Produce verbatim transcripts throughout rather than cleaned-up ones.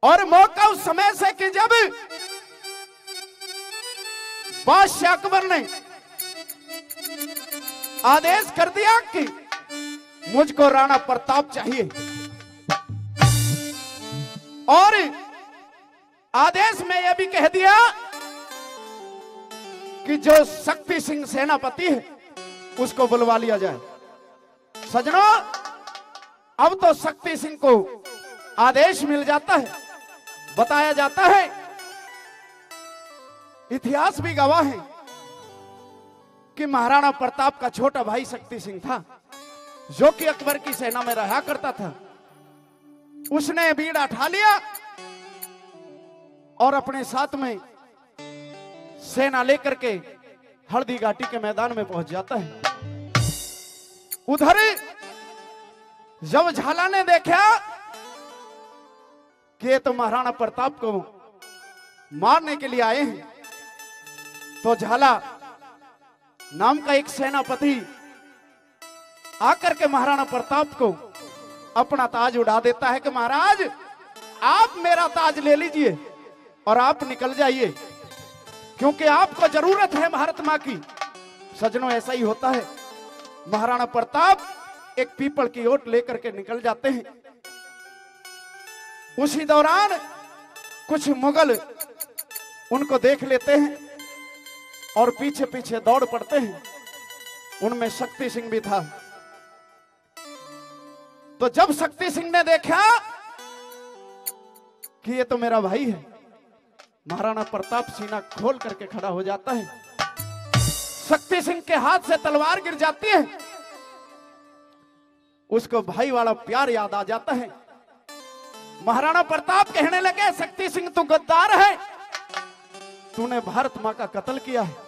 और मौका उस समय से कि जब बादशाह अकबर ने आदेश कर दिया कि मुझको राणा प्रताप चाहिए, और आदेश में यह भी कह दिया कि जो शक्ति सिंह सेनापति है उसको बुलवा लिया जाए। सजनों, अब तो शक्ति सिंह को आदेश मिल जाता है। बताया जाता है, इतिहास भी गवाह है कि महाराणा प्रताप का छोटा भाई शक्ति सिंह था, जो कि अकबर की सेना में रहा करता था। उसने बीड़ा उठा लिया और अपने साथ में सेना लेकर के हल्दी घाटी के मैदान में पहुंच जाता है। उधर जब झाला ने देखा कि ये तो महाराणा प्रताप को मारने के लिए आए हैं, तो झाला नाम का एक सेनापति आकर के महाराणा प्रताप को अपना ताज उड़ा देता है कि महाराज, आप मेरा ताज ले लीजिए और आप निकल जाइए, क्योंकि आपको जरूरत है भारत मां की। सजनों, ऐसा ही होता है। महाराणा प्रताप एक पीपल की ओट लेकर के निकल जाते हैं। उसी दौरान कुछ मुगल उनको देख लेते हैं और पीछे पीछे दौड़ पड़ते हैं। उनमें शक्ति सिंह भी था। तो जब शक्ति सिंह ने देखा कि ये तो मेरा भाई है, महाराणा प्रताप सीना खोल करके खड़ा हो जाता है। शक्ति सिंह के हाथ से तलवार गिर जाती है। उसको भाई वाला प्यार याद आ जाता है। महाराणा प्रताप कहने लगे, शक्ति सिंह तू गद्दार है, तूने भारत मां का कत्ल किया है।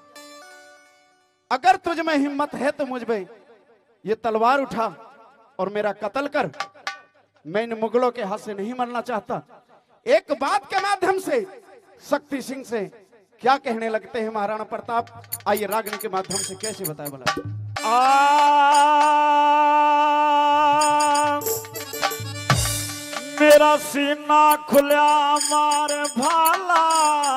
अगर तुझ में हिम्मत है तो मुझ में ये तलवार उठा और मेरा कत्ल कर। मैं इन मुगलों के हाथ से नहीं मरना चाहता। एक बात के माध्यम से शक्ति सिंह से क्या कहने लगते हैं महाराणा प्रताप, आइए रागनी के माध्यम से कैसे बताए बोला। आ मेरा सीना खुला मार भाला,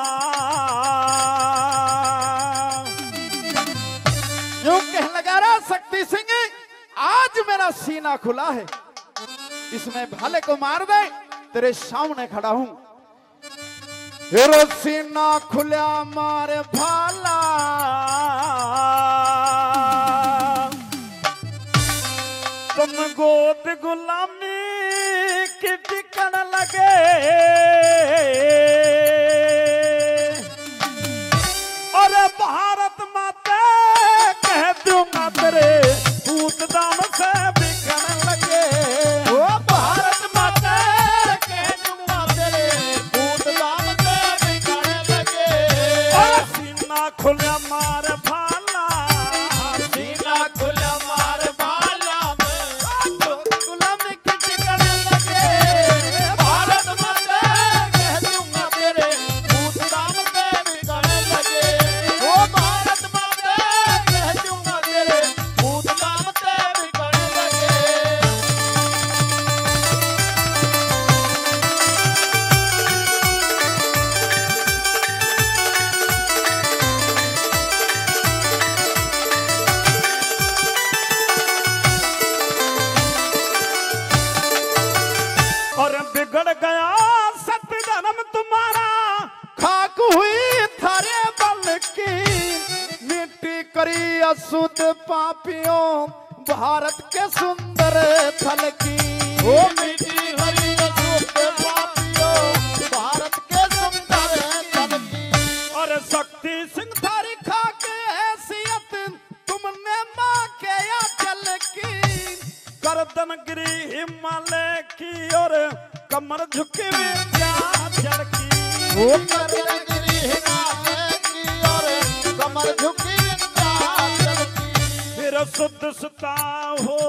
यूं कहने लगा रहा शक्ति सिंह, आज मेरा सीना खुला है, इसमें भाले को मार दे, तेरे सामने खड़ा हूं। तेरा सीना खुला मार भाला, तुम गोद गुलामी की टिकन लगे, और भारत माता कह दूंगा तेरे पूत दाम से बिकन लगे। ओ भारत माता कह दूंगा तेरे पूत दाम से बिकन लगे। और सीना खुला मार भाला, सीना खुला मार भाला में गुलामी की टिकन लगे। भारत माता कह दूंगा तेरे पूत दाम से बिकन लगे। ओ भारत माता कह दूंगा तेरे पूत दाम से बिकन लगे। और बिगड़ गया सत्य धर्म तुम्हारा, खाक हुई थारे बल की, मिट्टी करी अशुद्ध पापियों भारत के सुंदर थल की। ओ मिट्टी करी अशुद्ध पापियों भारत के सुंदर थल की। और शक्ति सिंह थारी खा के हैसियत तुमने मां के या चल की। गर्दन गिरी हिमालय की, और कमर झुकी विंध्याचल की। ओ गर्दन गिरी हिमालय की, और कमर झुकी विंध्याचल की। फिर शुद्ध सुता हो,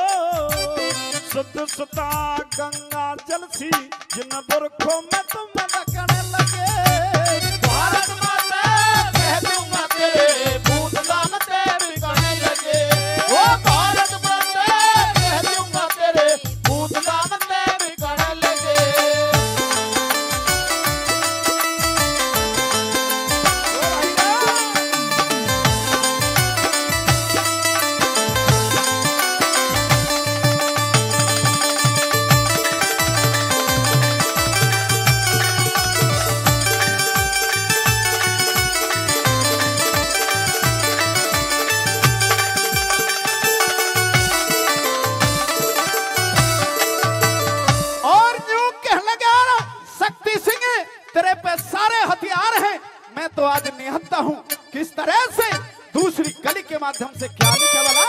शुद्ध सुता गंगा जल सी, जिन बुरखों में तुम लगने लगे। भारत माता कह दूंगा तेरे पूत दाम से बिकन लगे। ओ भारत माता कह दूंगा तेरे पूत दाम से बिकन लगे। मैं तो आज निहत्ता हूँ किस तरह से दूसरी कली के माध्यम से क्या लिखे वाला।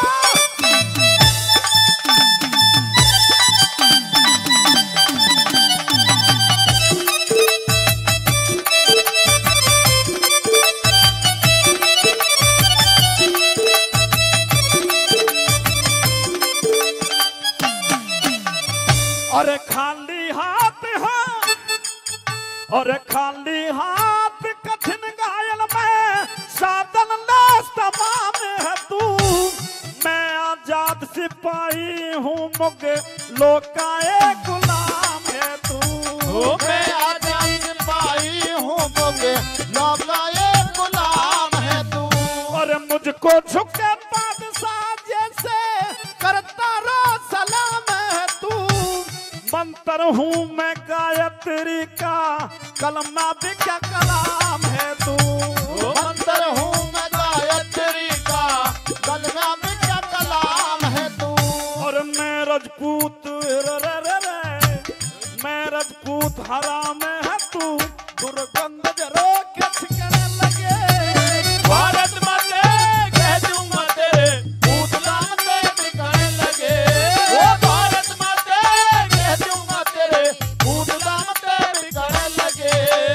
अरे खाली हाथ है, अरे खाली हाथ कठिन घायल में साधन लाश तमाम है तू। मैं आजाद सिपाही हूँ मुझे लोकाए गुलाम है तू। मैं आजाद सिपाही हूँ मुझे लोकाए गुलाम है तू। अरे मुझको झुके बादशाह जैसे करता रो सलाम है तू। मंत्र हूँ मैं गायत्री का कलमा भी क्या कलाम है तू। मंत्र हूँ मैं गायत्री का कलमा भी क्या कलाम है तू। और मैं राजपूत रे रे रे रे, मैं राजपूत हराम है तू। दुर्गंध जरो के छिकने लगे भारत माते कह दूंगा तेरे पूतला में बिकने लगे। ओ भारत माते कह दूंगा तेरे पूतला में बिकने लगे।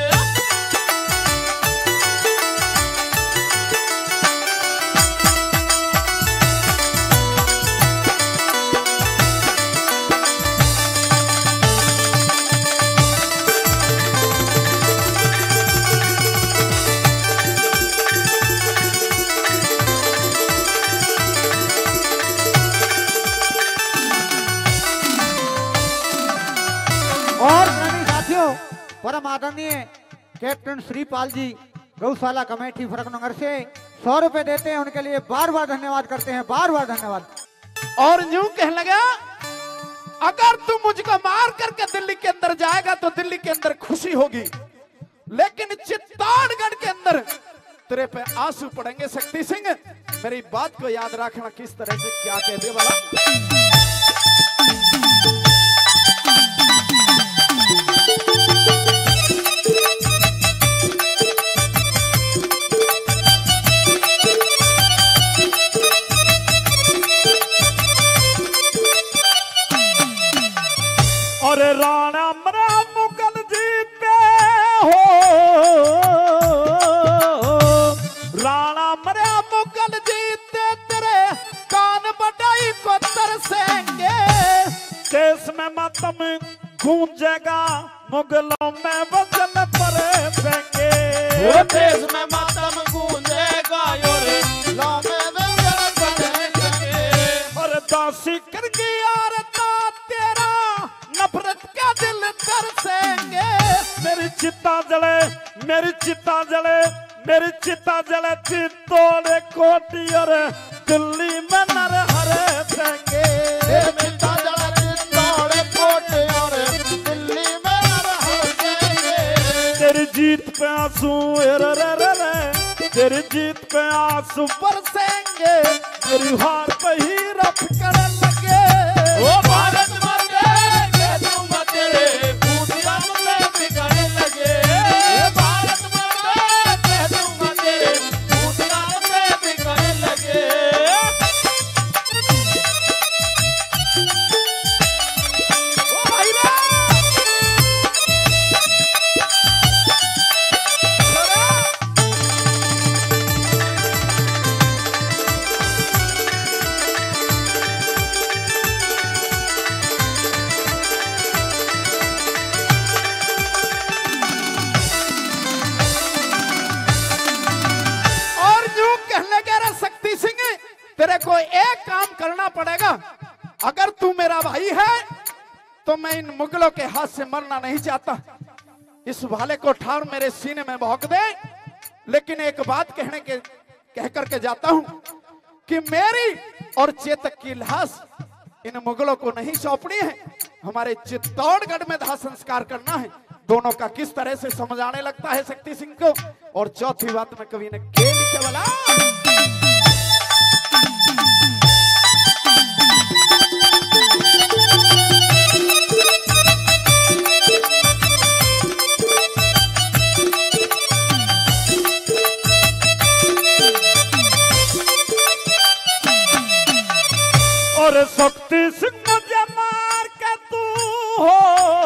और प्रेमी साथियों, परम आदरणीय कैप्टन श्रीपाल जी गौशाला कमेटी फरकनगर से सौ रुपए देते हैं, उनके लिए बार बार धन्यवाद करते हैं, बार बार धन्यवाद। और यूं कहने लगा अगर तू मुझको मार करके दिल्ली के अंदर जाएगा तो दिल्ली के अंदर खुशी होगी, लेकिन चित्तौड़गढ़ के अंदर तेरे पे आंसू पड़ेंगे। शक्ति सिंह मेरी बात को याद रखना किस तरह से क्या कहते वाला। अरे राणा मरा मुगल जीते हो, राणा मरा मुगल जीते तेरे कान बटाई को तरसेंगे। देश में मातम गूंजेगा मुगलों में वजन परेंगे। वो देश में मातम गूंजेगा योरे लाओ में वजन परेंगे। और दासी कर गया तेरा नफरत का दिल तरसेंगे। मेरी चिता जले, मेरी चिता जले, मेरी चिता जले चित्तौड़ कोटी और दिल्ली में नर हरे सेंगे। चिता जले चित्तौड़ कोटी और दिल्ली में नर हरे सेंगे। तेरी जीत पे आंसू रे रे रे रे, तेरी जीत पे आंसू बरसेंगे। मेरी हार पे ही रफ करने लगे। ओ भारत माते कह दूंगा तेरे पूतला में बिकने लगे। भारत माते कह दूंगा तेरे पूतला में बिकने लगे। ओ भाई रे तेरे को एक काम करना पड़ेगा। अगर तू मेरा भाई है तो मैं इन मुगलों के हाथ से मरना नहीं चाहता। इस भाले को ठार मेरे सीने में भोंक दे, लेकिन एक बात कहने के कह करके जाता हूं कि मेरी और चेतक की लाश इन मुगलों को नहीं सौंपनी है, हमारे चित्तौड़गढ़ में दाह संस्कार करना है। दोनों का किस तरह से समझ आने लगता है शक्ति सिंह को। और चौथी बात में कवि ने के लिखे वाला शक्ति सिंह मुझे मार के तू हो,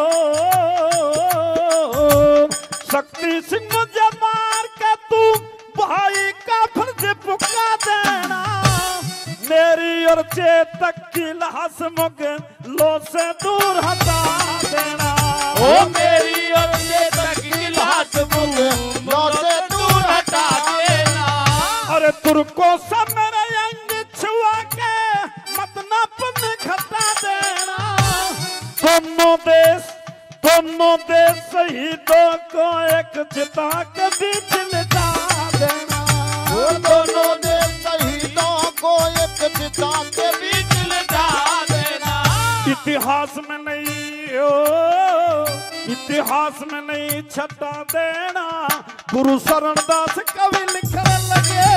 शक्ति सिंह मुझे मार के तू भाई का फर्ज पुका देना, मेरी और चेतक की लाश मुझे लो से दूर हटा देना। ओ मेरी और चेतक की लाश मुझे लो से दूर हटा देना। अरे तुर्को सब मेरे अंग छुआ के मत ना पुन खटा देना, दोनों देश दोनों देश शहीदों को एक चिता के बीच लिटा देना। और दोनों देश शहीदों को एक चिता के बीच लिटा देना। इतिहास में नहीं हो, इतिहास में नहीं छटा देना, गुरु शरणदास कवि लिखने लगे।